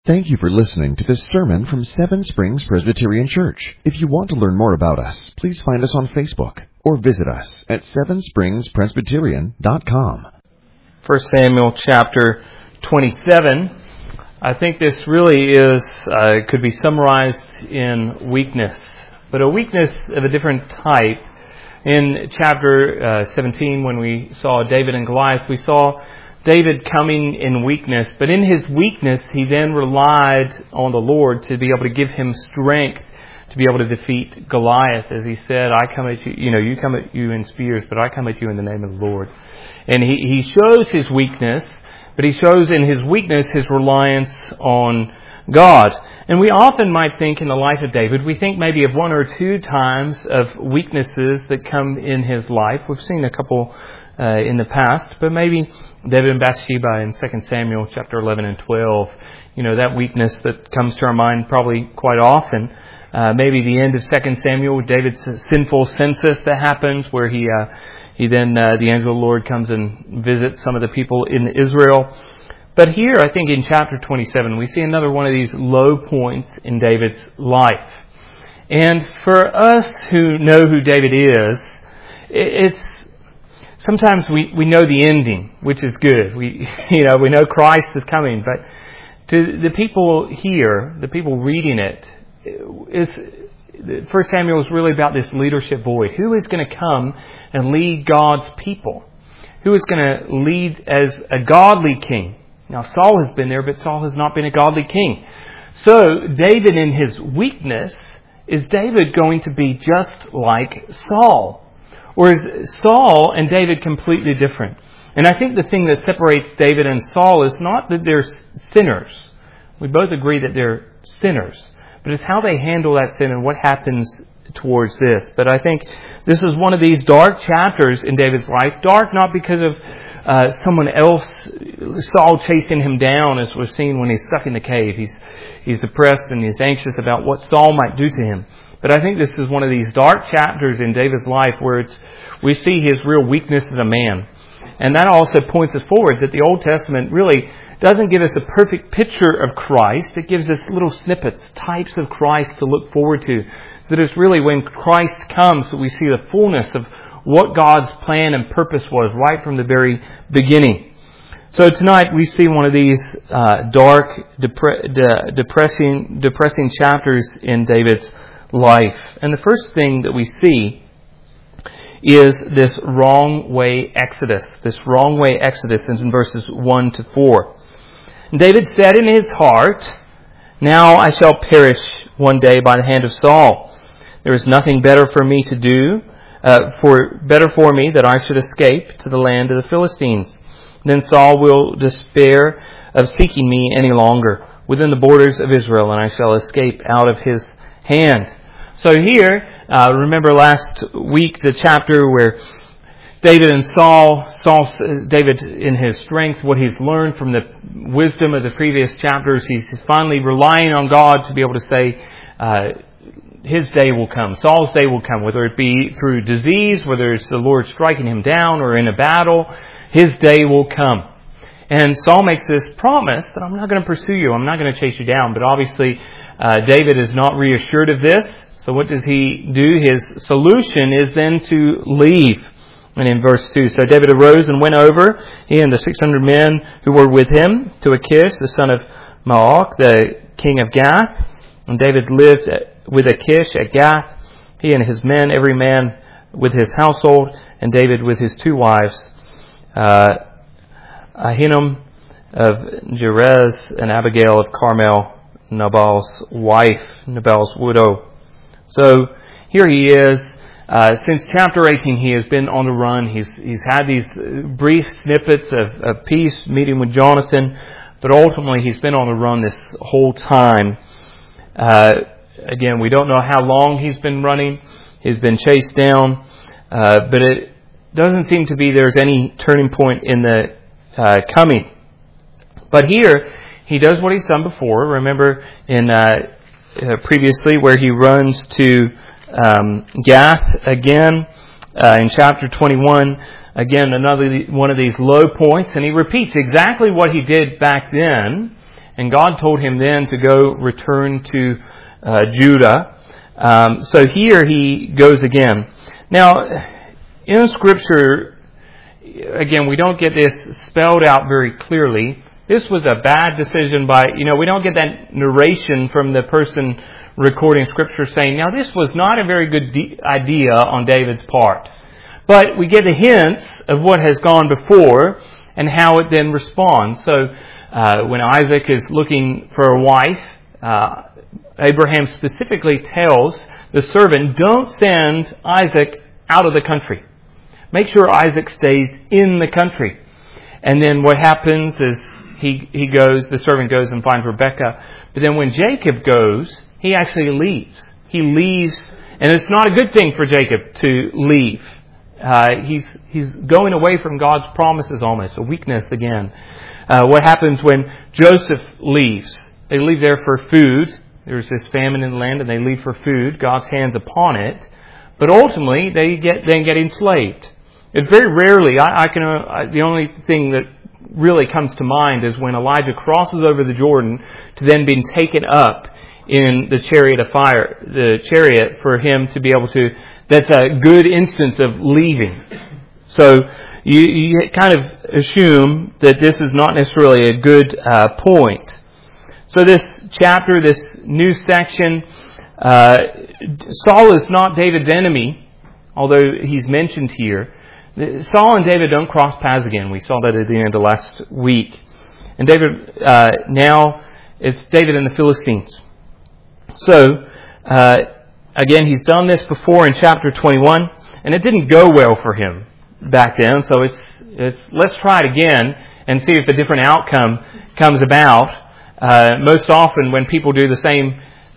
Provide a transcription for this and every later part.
Thank you for listening to this sermon from Seven Springs Presbyterian Church. If you want to learn more about us, please find us on Facebook or visit us at sevenspringspresbyterian.com. 1 Samuel chapter 27. I think this really could be summarized in weakness, but a weakness of a different type. In chapter 17, when we saw David and Goliath, we saw David coming in weakness, but in his weakness, he then relied on the Lord to be able to give him strength to be able to defeat Goliath. As he said, I come at you, you come at you in spears, but I come at you in the name of the Lord. And he shows his weakness, but he shows in his weakness his reliance on God. And we often might think in the life of David, we think maybe of one or two times of weaknesses that come in his life. We've seen a couple in the past, but maybe David and Bathsheba in 2 Samuel chapter 11 and 12, that weakness that comes to our mind probably quite often. Maybe the end of 2 Samuel with David's sinful census that happens, where he then, the angel of the Lord comes and visits some of the people in Israel. But here, I think in chapter 27, we see another one of these low points in David's life. And for us who know who David is, it's sometimes we know the ending, which is good. We know Christ is coming, but to the people here, the people reading it, 1 Samuel is really about this leadership void. Who is going to come and lead God's people? Who is going to lead as a godly king? Now, Saul has been there, but Saul has not been a godly king. So, David in his weakness, is David going to be just like Saul? Or is Saul and David completely different? And I think the thing that separates David and Saul is not that they're sinners. We both agree that they're sinners. But it's how they handle that sin and what happens towards this. But I think this is one of these dark chapters in David's life. Dark not because of someone else, Saul chasing him down, as we're seeing when he's stuck in the cave. He's depressed and he's anxious about what Saul might do to him. But I think this is one of these dark chapters in David's life where we see his real weakness as a man. And that also points us forward that the Old Testament really doesn't give us a perfect picture of Christ. It gives us little snippets, types of Christ to look forward to. That is really when Christ comes that we see the fullness of what God's plan and purpose was right from the very beginning. So tonight we see one of these dark, depressing chapters in David's life. And the first thing that we see is this wrong way exodus. This wrong way exodus is in verses 1 to 4. And David said in his heart, "Now I shall perish one day by the hand of Saul. There is nothing better for me to do, better for me that I should escape to the land of the Philistines. Then Saul will despair of seeking me any longer within the borders of Israel, and I shall escape out of his hand." So here, remember last week the chapter where David and David in his strength, what he's learned from the wisdom of the previous chapters, he's finally relying on God to be able to say, his day will come. Saul's day will come, whether it be through disease, whether it's the Lord striking him down or in a battle, his day will come. And Saul makes this promise that I'm not going to pursue you, I'm not going to chase you down. But obviously, David is not reassured of this. So what does he do? His solution is then to leave. And in verse 2, so David arose and went over, he and the 600 men who were with him, to Achish, the son of Maoch, the king of Gath. And David lived with Achish at Gath, he and his men, every man with his household, and David with his two wives, Ahinoam of Jerez and Abigail of Carmel, Nabal's wife, Nabal's widow. So here he is. Since chapter 18, he has been on the run. He's had these brief snippets of peace, meeting with Jonathan, but ultimately he's been on the run this whole time. Again, we don't know how long he's been running. He's been chased down, but it doesn't seem to be there's any turning point in the coming. But here, he does what he's done before. Remember in previously where he runs to Gath again in chapter 21. Again, another one of these low points, and he repeats exactly what he did back then And God told him then to go return to Judah. So here he goes again. Now, in Scripture, again, we don't get this spelled out very clearly. This was a bad decision we don't get that narration from the person recording Scripture saying, now this was not a very good idea on David's part. But we get the hints of what has gone before and how it then responds. So when Isaac is looking for a wife, Abraham specifically tells the servant, don't send Isaac out of the country. Make sure Isaac stays in the country. And then what happens is the servant goes and finds Rebekah. But then when Jacob goes, he actually leaves. He leaves, and it's not a good thing for Jacob to leave. He's going away from God's promises almost, a weakness again. What happens when Joseph leaves? They leave there for food. There's this famine in the land and they leave for food. God's hand's upon it. But ultimately, they get enslaved. It's very rarely, the only thing that really comes to mind is when Elijah crosses over the Jordan to then be taken up in the chariot of fire, the chariot for him to be able to, that's a good instance of leaving. So you kind of assume that this is not necessarily a good point. So this chapter, this new section, Saul is not David's enemy, although he's mentioned here. Saul and David don't cross paths again. We saw that at the end of last week. And David, now it's David and the Philistines. So, again, he's done this before in chapter 21, and it didn't go well for him back then. So let's try it again and see if a different outcome comes about. Most often when people do the same,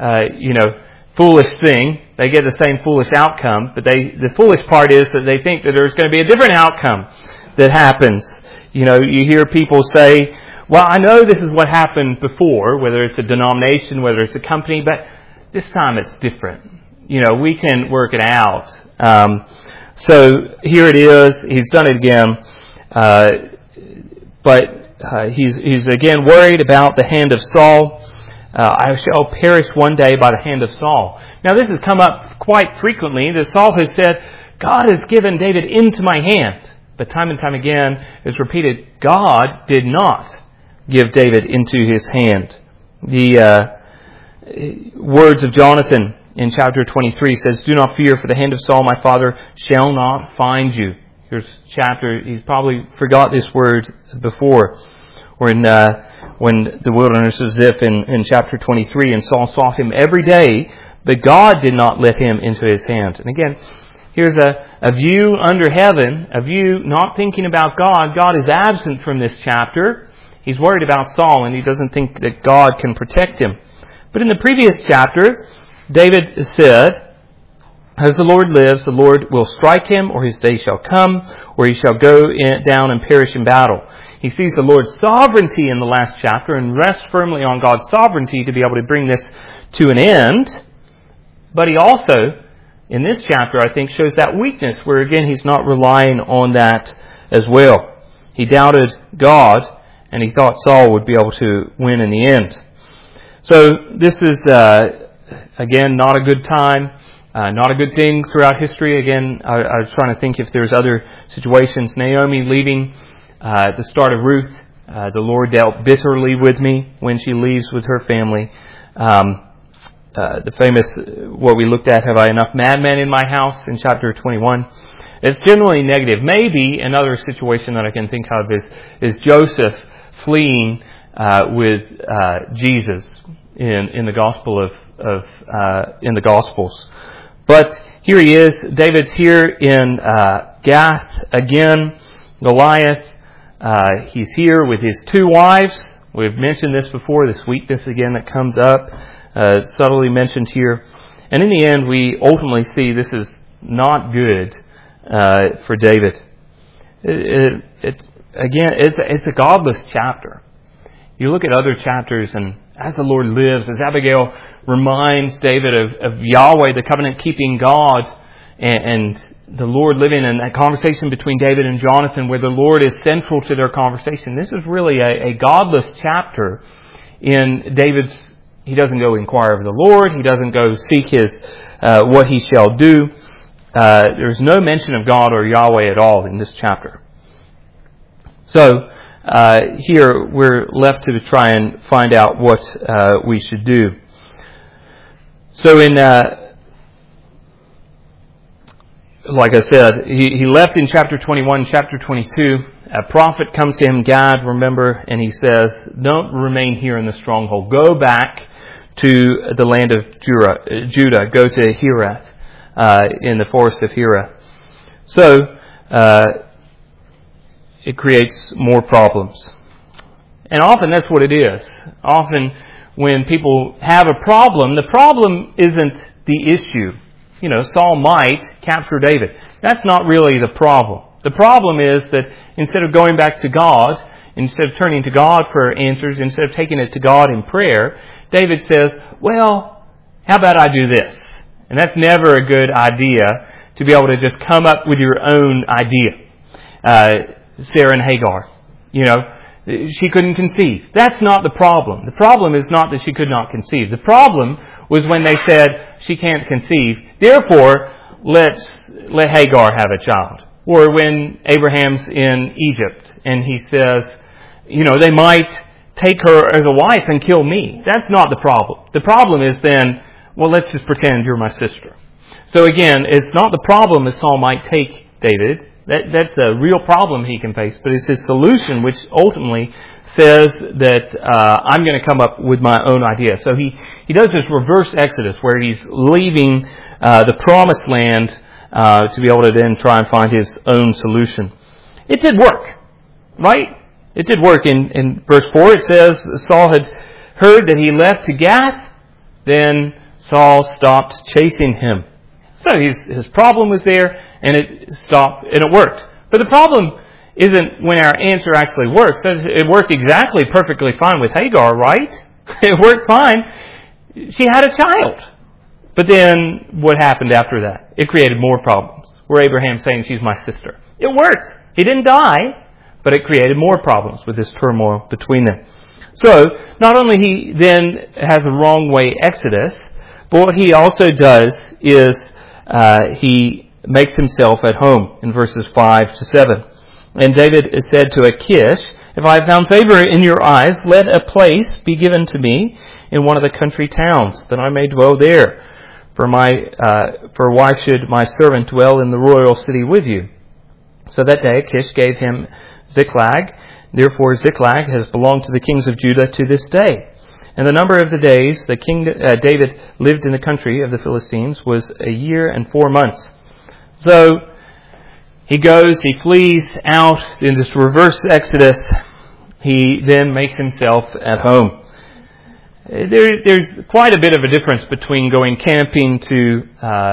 foolish thing, they get the same foolish outcome. But the foolish part is that they think that there's going to be a different outcome that happens. You hear people say, well, I know this is what happened before, whether it's a denomination, whether it's a company, but this time it's different. We can work it out. So here it is. He's done it again. But he's again worried about the hand of Saul. I shall perish one day by the hand of Saul. Now this has come up quite frequently that Saul has said, God has given David into my hand. But time and time again it's repeated, God did not give David into his hand. The words of Jonathan in chapter 23 says, do not fear, for the hand of Saul my father shall not find you. Here's chapter, he's probably forgot this word before. Or in when the wilderness of Ziph in chapter 23, and Saul sought him every day, but God did not let him into his hand. And again, here's a view under heaven, a view not thinking about God. God is absent from this chapter. He's worried about Saul, and he doesn't think that God can protect him. But in the previous chapter, David said, as the Lord lives, the Lord will strike him, or his day shall come, or he shall go down and perish in battle. He sees the Lord's sovereignty in the last chapter and rests firmly on God's sovereignty to be able to bring this to an end. But he also, in this chapter, I think, shows that weakness where, again, he's not relying on that as well. He doubted God, and he thought Saul would be able to win in the end. So this is, again, not a good time, not a good thing throughout history. Again, I was trying to think if there's other situations. Naomi leaving at the start of Ruth, the Lord dealt bitterly with me when she leaves with her family. The famous, what we looked at, have I enough madmen in my house, in chapter 21. It's generally negative. Maybe another situation that I can think of is Joseph fleeing with Jesus in the Gospel in the Gospels. But here he is. David's here in Gath again. Goliath. He's here with his two wives. We've mentioned this before. This weakness again that comes up, subtly mentioned here. And in the end, we ultimately see this is not good for David. It's a godless chapter. You look at other chapters, and as the Lord lives, as Abigail reminds David of Yahweh, the covenant-keeping God, and the Lord living in that conversation between David and Jonathan, where the Lord is central to their conversation. This is really a godless chapter in David's, he doesn't go inquire of the Lord. He doesn't go seek his, what he shall do. There's no mention of God or Yahweh at all in this chapter. So, here we're left to try and find out what we should do. So in, like I said, he left in chapter 21, chapter 22. A prophet comes to him, Gad, remember, and he says, don't remain here in the stronghold. Go back to the land of Judah. Go to Hereth, in the forest of Hereth. So, it creates more problems. And often that's what it is. Often when people have a problem, the problem isn't the issue. You know, Saul might capture David. That's not really the problem. The problem is that instead of going back to God, instead of turning to God for answers, instead of taking it to God in prayer, David says, well, how about I do this? And that's never a good idea, to be able to just come up with your own idea. Sarah and Hagar, you know, she couldn't conceive. That's not the problem. The problem is not that she could not conceive. The problem was when they said she can't conceive, therefore let Hagar have a child. Or when Abraham's in Egypt and he says, you know, they might take her as a wife and kill me. That's not the problem. The problem is then, well, let's just pretend you're my sister. So again, it's not the problem that Saul might take David. That's a real problem he can face, but it's his solution which ultimately says that I'm going to come up with my own idea. So he does this reverse exodus where he's leaving the promised land to be able to then try and find his own solution. It did work, right? It did work. In verse 4 it says Saul had heard that he left to Gath, then Saul stopped chasing him. So his problem was there, and it stopped, and it worked. But the problem isn't when our answer actually works. It worked exactly perfectly fine with Hagar, right? It worked fine. She had a child. But then what happened after that? It created more problems. Where Abraham's saying she's my sister. It worked. He didn't die, but it created more problems with this turmoil between them. So, not only he then has a wrong way exodus, but what he also does is he makes himself at home in verses 5 to 7. And David said to Achish, if I have found favor in your eyes, let a place be given to me in one of the country towns, that I may dwell there. For why should my servant dwell in the royal city with you? So that day Achish gave him Ziklag. Therefore Ziklag has belonged to the kings of Judah to this day. And the number of the days that King David lived in the country of the Philistines was 1 year and 4 months. So he goes, he flees out in this reverse exodus. He then makes himself at home. There's quite a bit of a difference between going camping to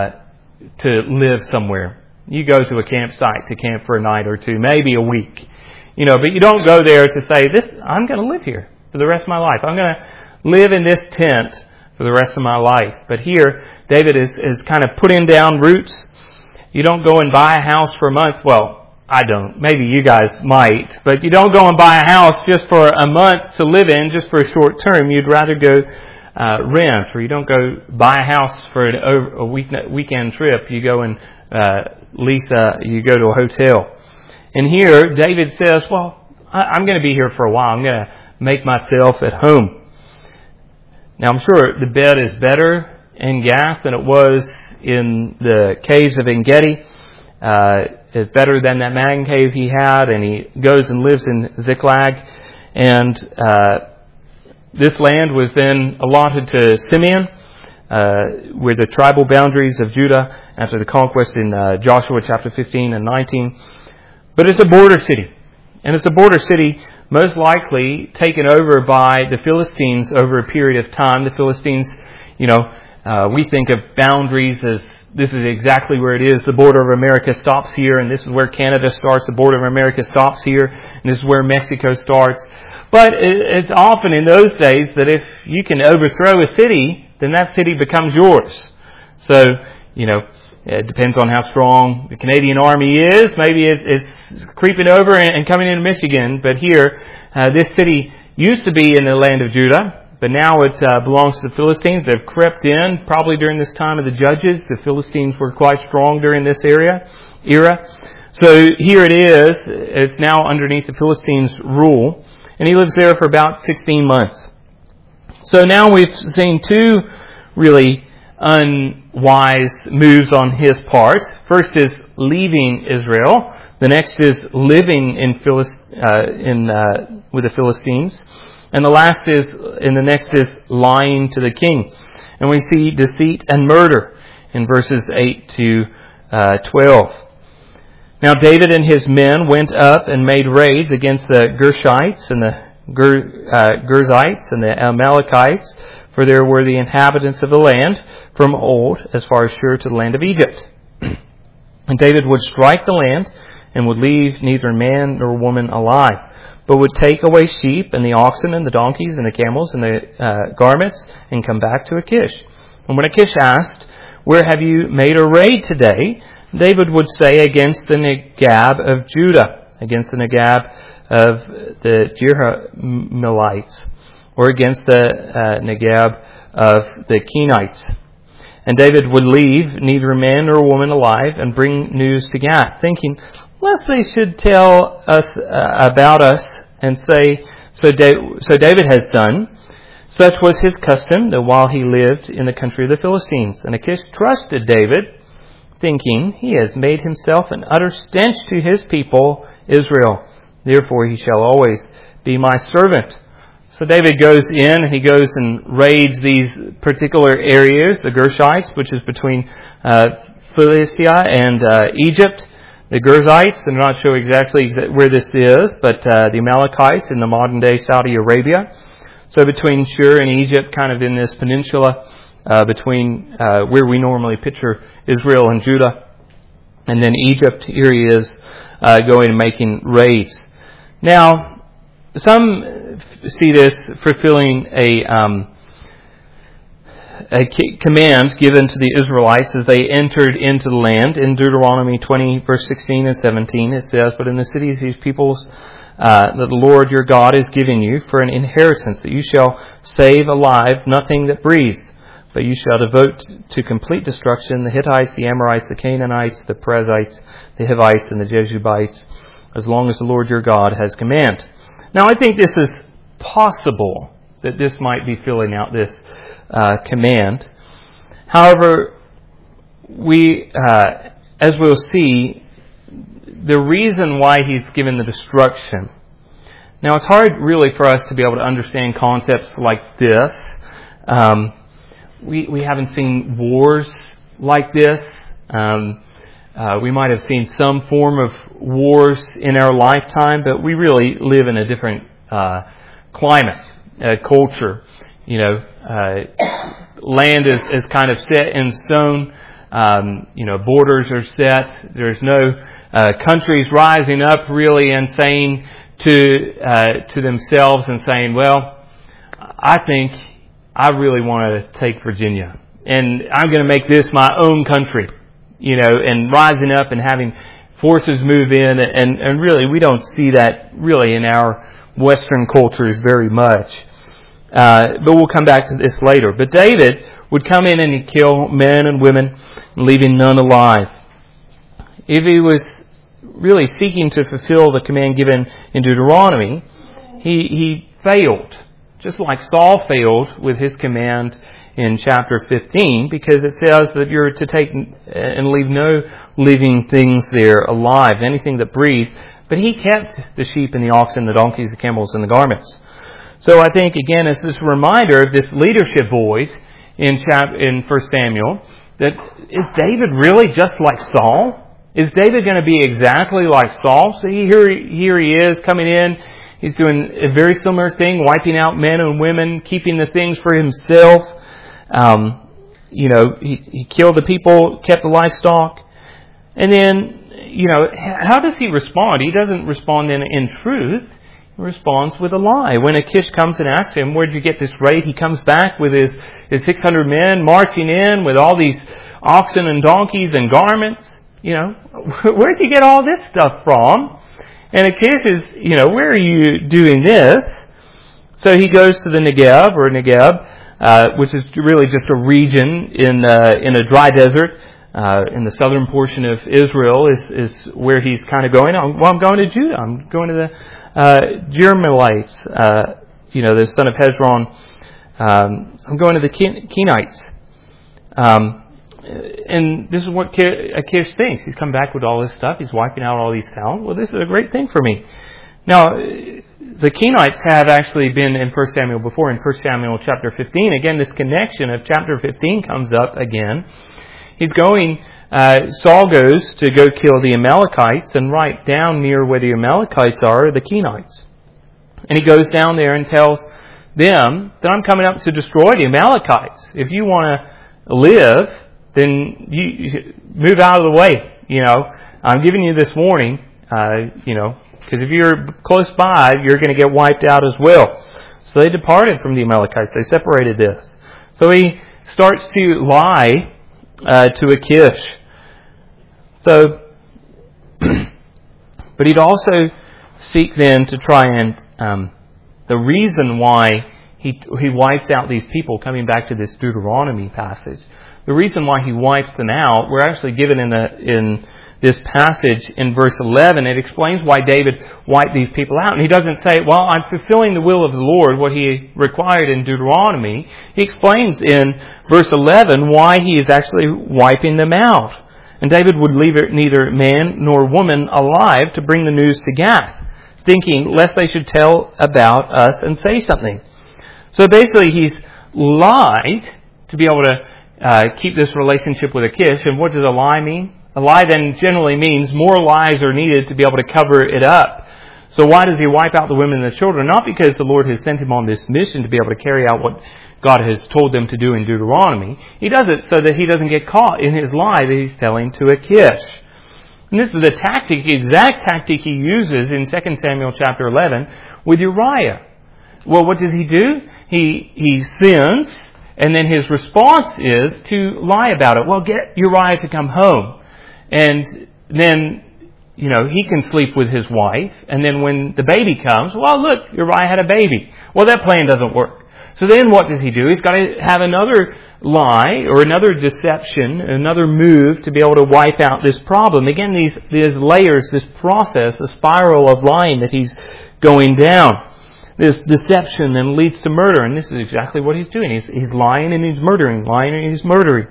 live somewhere. You go to a campsite to camp for a night or two, maybe a week. You know, but you don't go there to say, I'm going to live here for the rest of my life. I'm going to live in this tent for the rest of my life. But here, David is kind of putting down roots. You don't go and buy a house for a month. Well, I don't. Maybe you guys might. But you don't go and buy a house just for a month to live in, just for a short term. You'd rather go rent, or you don't go buy a house for a weekend trip. You go and you go to a hotel. And here, David says, well, I'm going to be here for a while. I'm going to make myself at home. Now, I'm sure the bed is better in Gath than it was in the caves of En-Gedi. It's better than that man cave he had, and he goes and lives in Ziklag. And this land was then allotted to Simeon, where the tribal boundaries of Judah after the conquest in Joshua chapter 15 and 19. But it's a border city. And it's a border city most likely taken over by the Philistines over a period of time. The Philistines, we think of boundaries as this is exactly where it is. The border of America stops here, and this is where Canada starts. The border of America stops here, and this is where Mexico starts. But it's often in those days that if you can overthrow a city, then that city becomes yours. So, it depends on how strong the Canadian Army is. Maybe it's creeping over and coming into Michigan. But here, this city used to be in the land of Judah. But now it belongs to the Philistines. They've crept in, probably during this time of the Judges. The Philistines were quite strong during this era. So here it is. It's now underneath the Philistines' rule. And he lives there for about 16 months. So now we've seen two really unwise moves on his part. First is leaving Israel. The next is living with the Philistines. And the next is lying to the king. And we see deceit and murder in verses 8 to 12. Now David and his men went up and made raids against the Gershites and the Girzites and the Amalekites, for there were the inhabitants of the land from old, as far as Shur to the land of Egypt. And David would strike the land and would leave neither man nor woman alive, but would take away sheep and the oxen and the donkeys and the camels and the garments and come back to Achish. And when Achish asked, "Where have you made a raid today?" David would say, "Against the Negab of Judah, against the Negab of the Jerahmeelites, or against the Negab of the Kenites." And David would leave neither man nor woman alive and bring news to Gath, thinking, lest they should tell us about us and say, so David has done. Such was his custom, that while he lived in the country of the Philistines. And Achish trusted David, thinking, he has made himself an utter stench to his people, Israel. Therefore he shall always be my servant. So David goes in and he goes and raids these particular areas, the Gershites, which is between Philistia and Egypt. The Girzites, I'm not sure exactly where this is, but the Amalekites in the modern day Saudi Arabia. So between Shur and Egypt, kind of in this peninsula, between where we normally picture Israel and Judah. And then Egypt, here he is going and making raids. Now, some see this fulfilling a command given to the Israelites as they entered into the land. In Deuteronomy 20, verse 16 and 17, it says, "But in the cities these peoples that the Lord your God is giving you for an inheritance, that you shall save alive nothing that breathes, but you shall devote to complete destruction the Hittites, the Amorites, the Canaanites, the Perizzites, the Hivites, and the Jebusites, as long as the Lord your God has command." Now I think this is possible that this might be filling out this command. However, as we'll see, the reason why he's given the destruction. Now it's hard really for us to be able to understand concepts like this. We haven't seen wars like this. We might have seen some form of wars in our lifetime, but we really live in a different climate, culture. Land is kind of set in stone. Borders are set. There's no countries rising up really and saying to themselves and saying, "Well, I think I really want to take Virginia, and I'm going to make this my own country." And rising up and having forces move in, and really we don't see that really in our Western cultures very much. But we'll come back to this later. But David would come in and he'd kill men and women, leaving none alive. If he was really seeking to fulfill the command given in Deuteronomy, he failed, just like Saul failed with his command in chapter 15, because it says that you're to take and leave no living things there alive, anything that breathed. But he kept the sheep and the oxen, the donkeys, the camels, and the garments. So I think, again, it's this reminder of this leadership void in 1 Samuel, that is David really just like Saul? Is David going to be exactly like Saul? So here he is coming in. He's doing a very similar thing, wiping out men and women, keeping the things for himself. He killed the people, kept the livestock. And then, how does he respond? He doesn't respond in truth. He responds with a lie. When Achish comes and asks him, "Where'd you get this raid?" he comes back with his 600 men marching in with all these oxen and donkeys and garments. Where'd you get all this stuff from? And Achish is, where are you doing this? So he goes to the Negev, which is really just a region in a dry desert. In the southern portion of Israel is where he's kind of going. I'm going to Judah. I'm going to the Jerahmeelites, the son of Hezron. I'm going to the Kenites. And this is what Achish thinks. He's come back with all this stuff. He's wiping out all these towns. Well, this is a great thing for me. Now, the Kenites have actually been in 1 Samuel before. In 1 Samuel chapter 15, again, this connection of chapter 15 comes up again. He's going, Saul goes to go kill the Amalekites, and right down near where the Amalekites are the Kenites. And he goes down there and tells them that I'm coming up to destroy the Amalekites. If you want to live, then you move out of the way. I'm giving you this warning, because if you're close by, you're going to get wiped out as well. So they departed from the Amalekites. They separated this. So he starts to lie to Achish. So, but he'd also seek then to try and the reason why he wipes out these people, coming back to this Deuteronomy passage, the reason why he wipes them out, we're actually given in this passage in verse 11. It explains why David wiped these people out. And he doesn't say, well, I'm fulfilling the will of the Lord, what he required in Deuteronomy. He explains in verse 11 why he is actually wiping them out. And David would leave neither man nor woman alive to bring the news to Gath, thinking lest they should tell about us and say something. So basically he's lied to be able to keep this relationship with Achish. And what does a lie mean? A lie then generally means more lies are needed to be able to cover it up. So why does he wipe out the women and the children? Not because the Lord has sent him on this mission to be able to carry out what God has told them to do in Deuteronomy. He does it so that he doesn't get caught in his lie that he's telling to Achish. And this is the exact tactic he uses in 2 Samuel chapter 11 with Uriah. Well, what does he do? He sins, and then his response is to lie about it. Well, get Uriah to come home. And then, he can sleep with his wife. And then when the baby comes, well, look, Uriah had a baby. Well, that plan doesn't work. So then what does he do? He's got to have another lie or another deception, another move to be able to wipe out this problem. Again, these layers, this process, the spiral of lying that he's going down. This deception then leads to murder. And this is exactly what he's doing. He's lying and he's murdering, lying and he's murdering.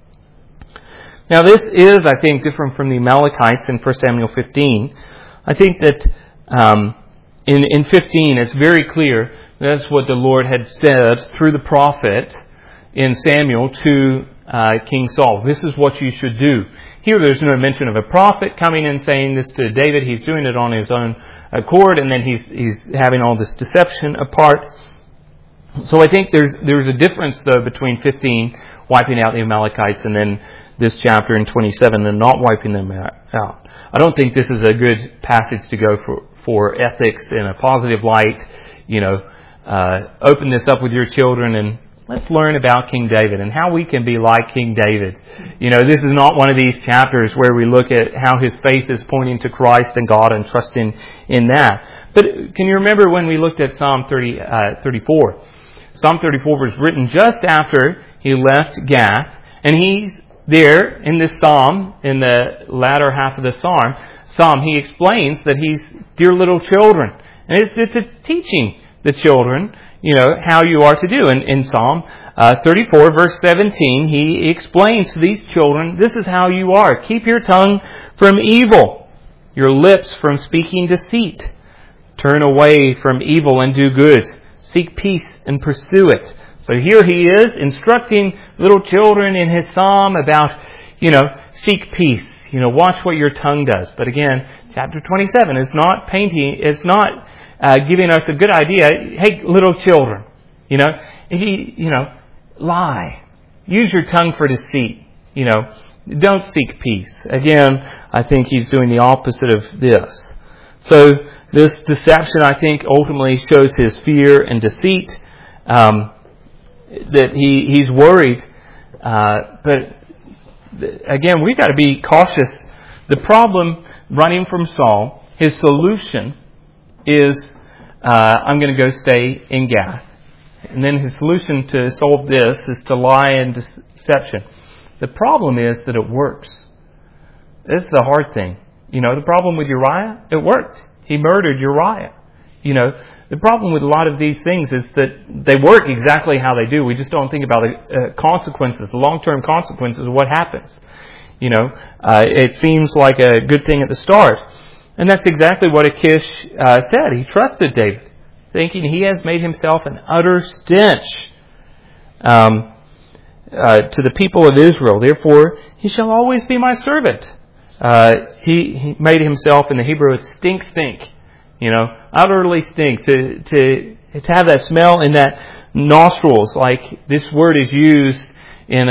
Now this is, I think, different from the Amalekites in 1 Samuel 15. I think that in 15 it's very clear that's what the Lord had said through the prophet in Samuel to King Saul. This is what you should do. Here there's no mention of a prophet coming and saying this to David. He's doing it on his own accord, and then he's having all this deception apart. So I think there's a difference though between 15 wiping out the Amalekites and then this chapter in 27 and not wiping them out. I don't think this is a good passage to go for ethics in a positive light. Open this up with your children and let's learn about King David and how we can be like King David. This is not one of these chapters where we look at how his faith is pointing to Christ and God and trusting in that. But can you remember when we looked at Psalm 34? Psalm 34 was written just after he left Gath, and he's there in this psalm, in the latter half of the psalm, he explains that he's dear little children. And it's teaching the children, how you are to do. And in Psalm 34, verse 17, he explains to these children, this is how you are. Keep your tongue from evil, your lips from speaking deceit. Turn away from evil and do good. Seek peace and pursue it. So here he is instructing little children in his psalm about, seek peace. Watch what your tongue does. But again, chapter 27 is not painting, it's not giving us a good idea. Hey, little children, lie. Use your tongue for deceit. Don't seek peace. Again, I think he's doing the opposite of this. So this deception, I think, ultimately shows his fear and deceit. That he's worried, but again, we've got to be cautious. The problem running from Saul, his solution is I'm going to go stay in Gath. And then his solution to solve this is to lie and deception. The problem is that it works. This is the hard thing. The problem with Uriah, it worked. He murdered Uriah. The problem with a lot of these things is that they work exactly how they do. We just don't think about the consequences, the long-term consequences of what happens. It seems like a good thing at the start. And that's exactly what Achish said. He trusted David, thinking he has made himself an utter stench to the people of Israel. Therefore, he shall always be my servant. He made himself, in the Hebrew, it stink. Utterly stink. To have that smell in that nostrils, like this word is used in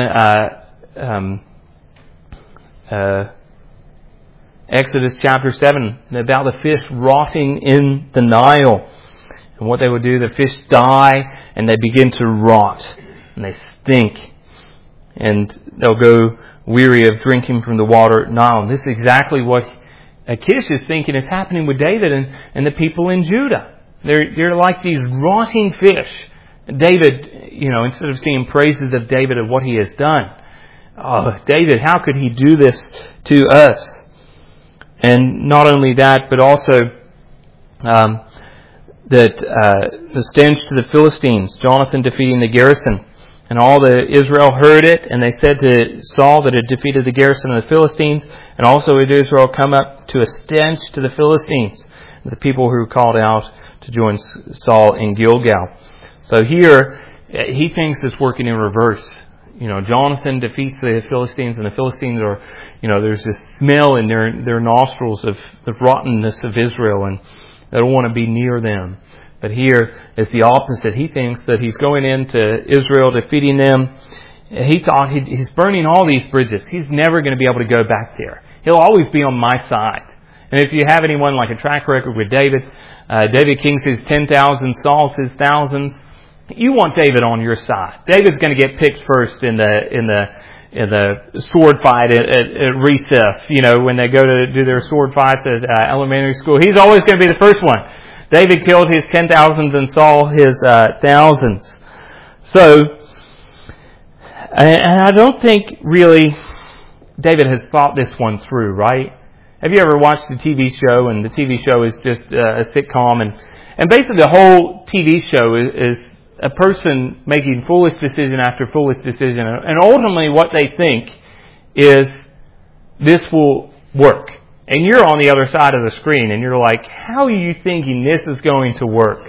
Exodus chapter 7 about the fish rotting in the Nile. And what they would do, the fish die and they begin to rot and they stink. And they'll go weary of drinking from the water Nile. And this is exactly what Achish is thinking is happening with David and the people in Judah. They're like these rotting fish. David, instead of singing praises of David of what he has done, oh, David, how could he do this to us? And not only that, but also that the stench to the Philistines, Jonathan defeating the garrison. And all the Israel heard it, and they said to Saul that it defeated the garrison of the Philistines, and also did Israel come up to a stench to the Philistines, the people who were called out to join Saul in Gilgal. So here, he thinks it's working in reverse. Jonathan defeats the Philistines, and the Philistines are, there's this smell in their nostrils of the rottenness of Israel, and they don't want to be near them. But here is the opposite. He thinks that he's going into Israel, defeating them. He thought he's burning all these bridges. He's never going to be able to go back there. He'll always be on my side. And if you have anyone like a track record with David, David King says 10,000, Saul says thousands. You want David on your side. David's going to get picked first in the sword fight at recess. When they go to do their sword fights at elementary school, he's always going to be the first one. David killed his 10,000s and Saul his thousands. So, and I don't think really David has thought this one through, right? Have you ever watched a TV show, and the TV show is just a sitcom, and basically the whole TV show is a person making foolish decision after foolish decision, and ultimately what they think is this will work. And you're on the other side of the screen, and you're like, how are you thinking this is going to work?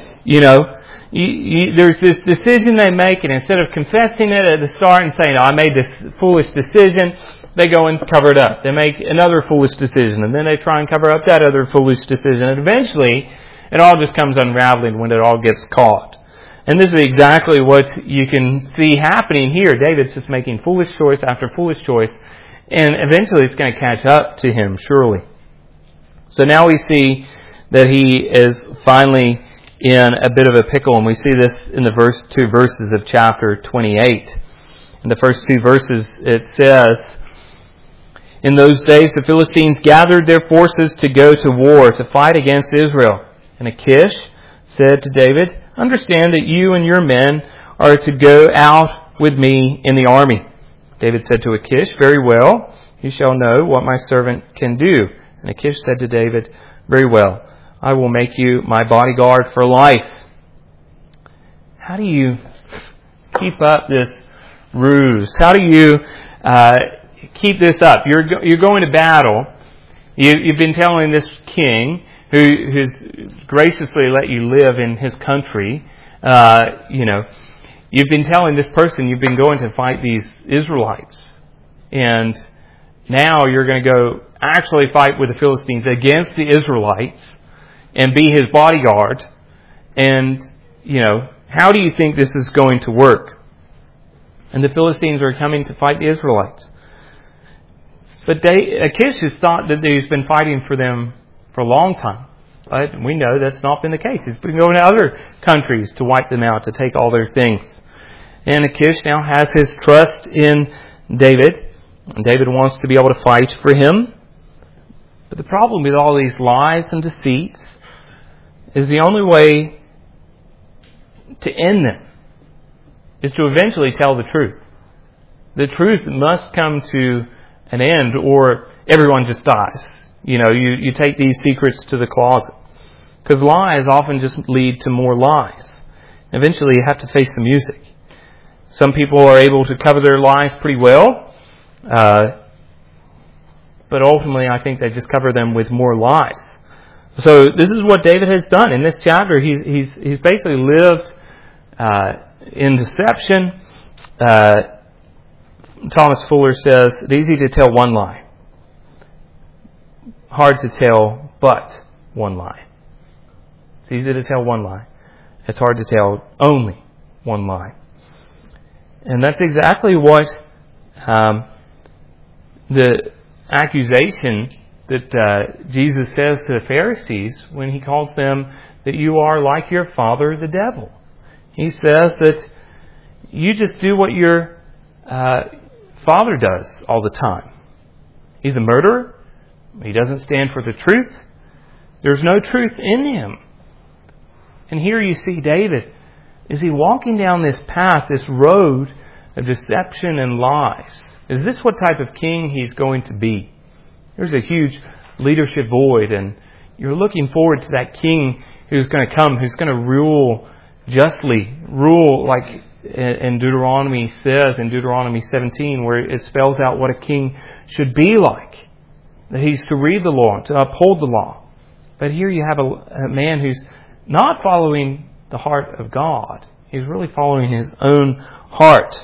There's this decision they make, and instead of confessing it at the start and saying, I made this foolish decision, they go and cover it up. They make another foolish decision, and then they try and cover up that other foolish decision. And eventually, it all just comes unraveling when it all gets caught. And this is exactly what you can see happening here. David's just making foolish choice after foolish choice, and eventually it's going to catch up to him, surely. So now we see that he is finally in a bit of a pickle, and we see this in the first two verses of chapter 28. In the first two verses it says, in those days the Philistines gathered their forces to go to war, to fight against Israel. And Achish said to David, understand that you and your men are to go out with me in the army. David said to Achish, very well, you shall know what my servant can do. And Achish said to David, very well, I will make you my bodyguard for life. How do you keep up this ruse? How do you keep this up? You're going to battle. You've been telling this king who's graciously let you live in his country, you've been telling this person you've been going to fight these Israelites. And now you're going to go actually fight with the Philistines against the Israelites and be his bodyguard. And, how do you think this is going to work? And the Philistines are coming to fight the Israelites. But Achish has thought that he's been fighting for them for a long time. But we know that's not been the case. He's been going to other countries to wipe them out, to take all their things. And Achish now has his trust in David. And David wants to be able to fight for him. But the problem with all these lies and deceits is the only way to end them is to eventually tell the truth. The truth must come to an end or everyone just dies. You take these secrets to the closet. Because lies often just lead to more lies. Eventually you have to face the music. Some people are able to cover their lies pretty well. But ultimately I think they just cover them with more lies. So this is what David has done. In this chapter, he's basically lived in deception. Thomas Fuller says, it's easy to tell one lie. Hard to tell but one lie. It's easy to tell one lie. It's hard to tell only one lie. And that's exactly what the accusation that Jesus says to the Pharisees when he calls them that you are like your father, the devil. He says that you just do what your father does all the time. He's a murderer. He doesn't stand for the truth. There's no truth in him. And here you see David. Is he walking down this path, this road of deception and lies? Is this what type of king he's going to be? There's a huge leadership void, and you're looking forward to that king who's going to come, who's going to rule justly, rule like in Deuteronomy says, in Deuteronomy 17, where it spells out what a king should be like. That he's to read the law, to uphold the law. But here you have a man who's not following the heart of God. He's really following his own heart.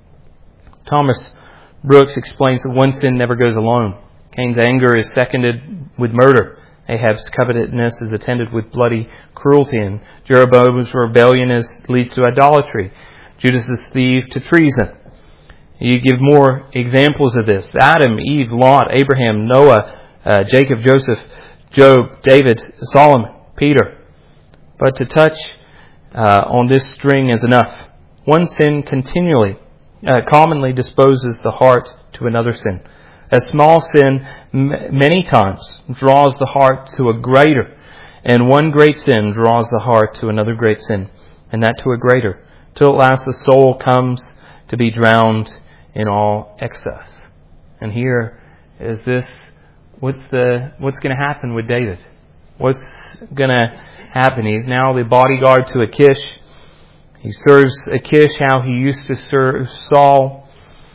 Thomas Brooks explains that one sin never goes alone. Cain's anger is seconded with murder. Ahab's covetousness is attended with bloody cruelty. And Jeroboam's rebellion leads to idolatry. Judas's thief to treason. You give more examples of this. Adam, Eve, Lot, Abraham, Noah, Jacob, Joseph, Job, David, Solomon, Peter. But to touch on this string is enough. One sin commonly disposes the heart to another sin. A small sin many times draws the heart to a greater, and one great sin draws the heart to another great sin, and that to a greater, till at last the soul comes to be drowned in all excess. And here is this, what's going to happen with David? What's going to happen? He's now the bodyguard to Achish. He serves Achish how he used to serve Saul.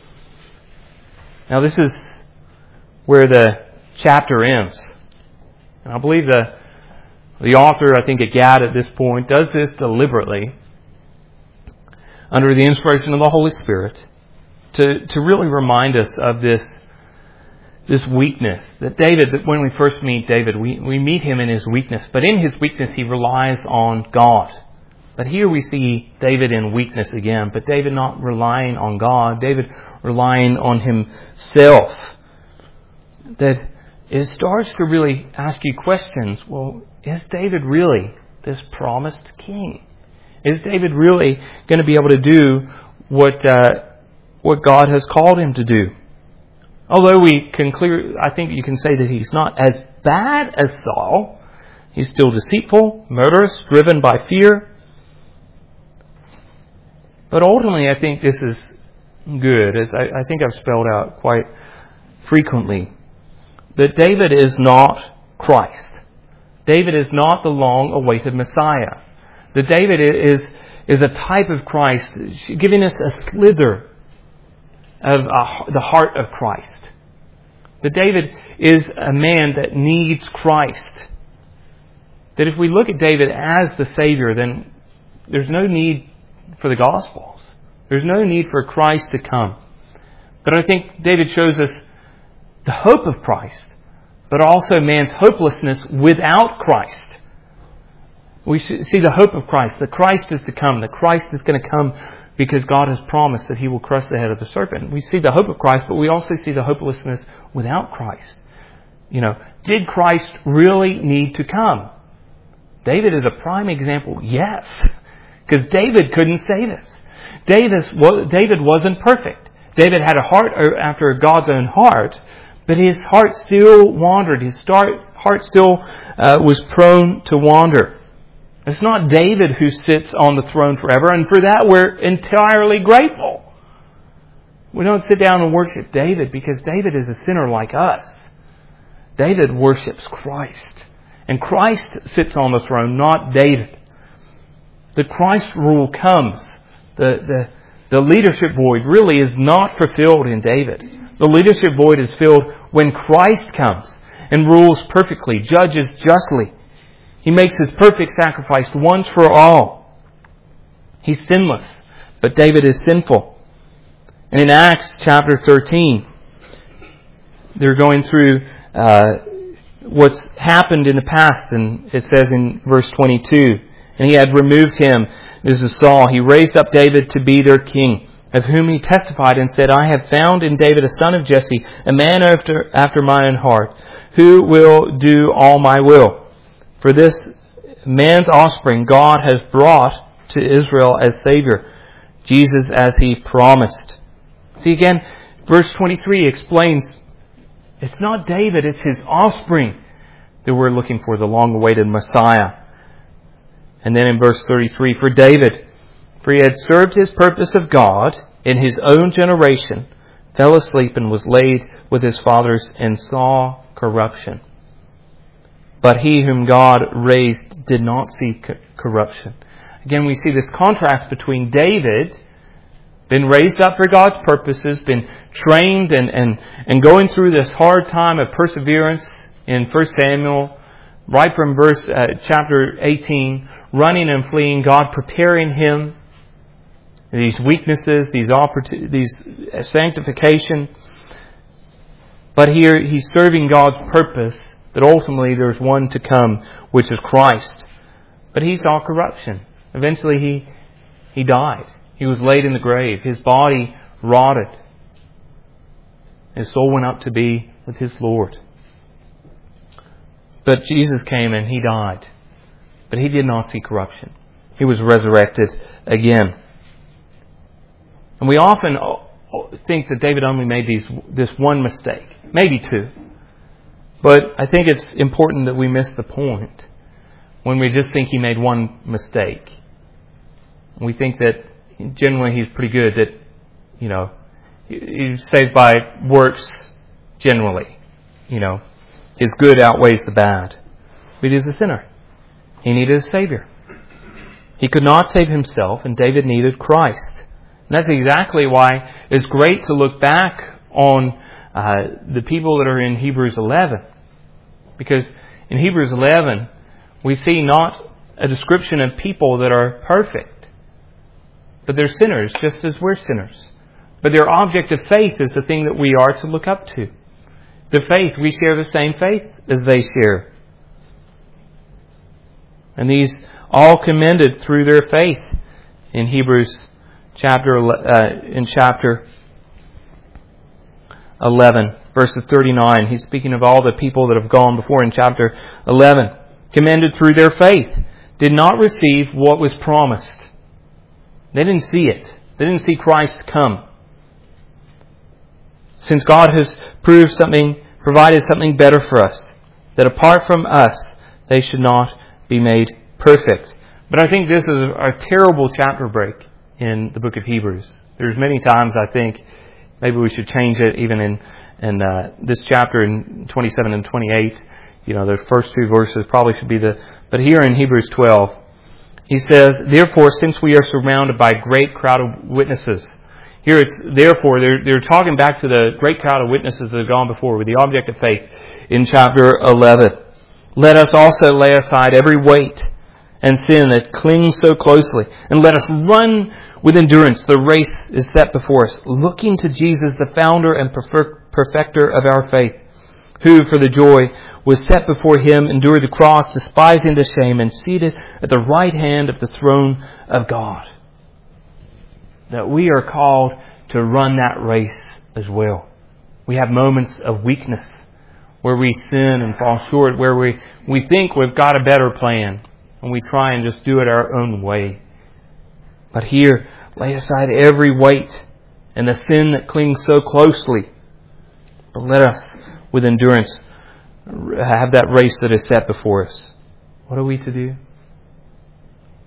Now this is where the chapter ends. And I believe the author, I think at Gad at this point, does this deliberately under the inspiration of the Holy Spirit to really remind us of this weakness. That David, that when we first meet David, we meet him in his weakness. But in his weakness, he relies on God. But here we see David in weakness again. But David not relying on God. David relying on himself. That it starts to really ask you questions. Well, is David really this promised king? Is David really going to be able to do what God has called him to do? Although I think you can say that he's not as bad as Saul. He's still deceitful, murderous, driven by fear. But ultimately, I think this is good, as I think I've spelled out quite frequently, that David is not Christ. David is not the long-awaited Messiah. That David is a type of Christ, giving us a slither of the heart of Christ. That David is a man that needs Christ. That if we look at David as the Savior, then there's no need for the Gospels. There's no need for Christ to come. But I think David shows us the hope of Christ, but also man's hopelessness without Christ. We see the hope of Christ, that Christ is to come, that Christ is going to come because God has promised that He will crush the head of the serpent. We see the hope of Christ, but we also see the hopelessness without Christ. Did Christ really need to come? David is a prime example. Yes, because David couldn't say this. David wasn't perfect. David had a heart after God's own heart, but his heart still wandered. His heart still was prone to wander. It's not David who sits on the throne forever, and for that we're entirely grateful. We don't sit down and worship David because David is a sinner like us. David worships Christ. And Christ sits on the throne, not David. The Christ rule comes. The leadership void really is not fulfilled in David. The leadership void is filled when Christ comes and rules perfectly, judges justly. He makes His perfect sacrifice once for all. He's sinless, but David is sinful. And in Acts chapter 13, they're going through what's happened in the past, and it says in verse 22, and he had removed him, this is Saul, he raised up David to be their king, of whom he testified and said, I have found in David a son of Jesse, a man after my own heart, who will do all my will. For this man's offspring God has brought to Israel as Savior, Jesus as He promised. See again, verse 23 explains, it's not David, it's his offspring that we're looking for, the long-awaited Messiah. And then in verse 33, for David, for he had served his purpose of God in his own generation, fell asleep and was laid with his fathers and saw corruption. But he whom God raised did not see corruption. Again, we see this contrast between David, been raised up for God's purposes, been trained and going through this hard time of perseverance in 1 Samuel, right from chapter 18, running and fleeing, God preparing him, these weaknesses, these sanctification. But here he's serving God's purpose, that ultimately there's one to come, which is Christ. But he saw corruption. Eventually he died. He was laid in the grave. His body rotted. His soul went up to be with his Lord. But Jesus came and He died. But He did not see corruption. He was resurrected again. And we often think that David only made this one mistake. Maybe two. But I think it's important that we miss the point when we just think he made one mistake. We think that generally he's pretty good, that, he's saved by works generally. His good outweighs the bad. But he's a sinner. He needed a Savior. He could not save himself, and David needed Christ. And that's exactly why it's great to look back on the people that are in Hebrews 11. Because in Hebrews 11, we see not a description of people that are perfect, but they're sinners just as we're sinners. But their object of faith is the thing that we are to look up to. The faith, we share the same faith as they share. And these all commended through their faith in Hebrews chapter 11, verses 39. He's speaking of all the people that have gone before in chapter 11. Commended through their faith, did not receive what was promised. They didn't see it. They didn't see Christ come. Since God has provided something better for us, that apart from us, they should not be made perfect. But I think this is a terrible chapter break in the book of Hebrews. There's many times I think maybe we should change it, even in this chapter in 27 and 28. The first two verses probably should be but here in Hebrews 12, he says, therefore, since we are surrounded by a great crowd of witnesses. Here it's, therefore, they're talking back to the great crowd of witnesses that have gone before with the object of faith in chapter 11. Let us also lay aside every weight and sin that clings so closely, and let us run with endurance the race is set before us, looking to Jesus, the founder and perfecter of our faith, who for the joy was set before Him endured the cross, despising the shame, and seated at the right hand of the throne of God. That we are called to run that race as well. We have moments of weakness where we sin and fall short, where we think we've got a better plan, and we try and just do it our own way. But here, lay aside every weight and the sin that clings so closely. But let us, with endurance, have that race that is set before us. What are we to do?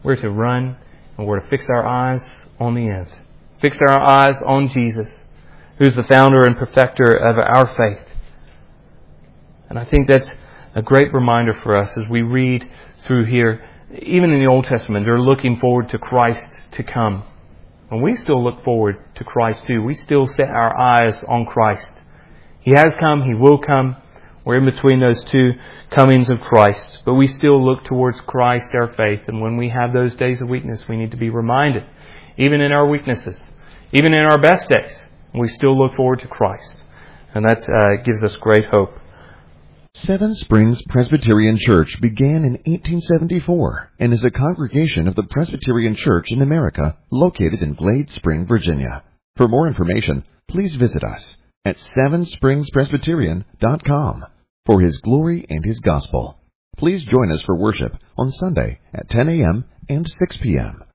We're to run, and we're to fix our eyes on the end. Fix our eyes on Jesus, who's the founder and perfecter of our faith. And I think that's a great reminder for us as we read through here. Even in the Old Testament, they're looking forward to Christ to come. And we still look forward to Christ too. We still set our eyes on Christ. He has come, He will come. We're in between those two comings of Christ. But we still look towards Christ, our faith. And when we have those days of weakness, we need to be reminded, even in our weaknesses, even in our best days, we still look forward to Christ. And that gives us great hope. Seven Springs Presbyterian Church began in 1874 and is a congregation of the Presbyterian Church in America located in Glade Spring, Virginia. For more information, please visit us at sevenspringspresbyterian.com. For His glory and His gospel. Please join us for worship on Sunday at 10 a.m. and 6 p.m.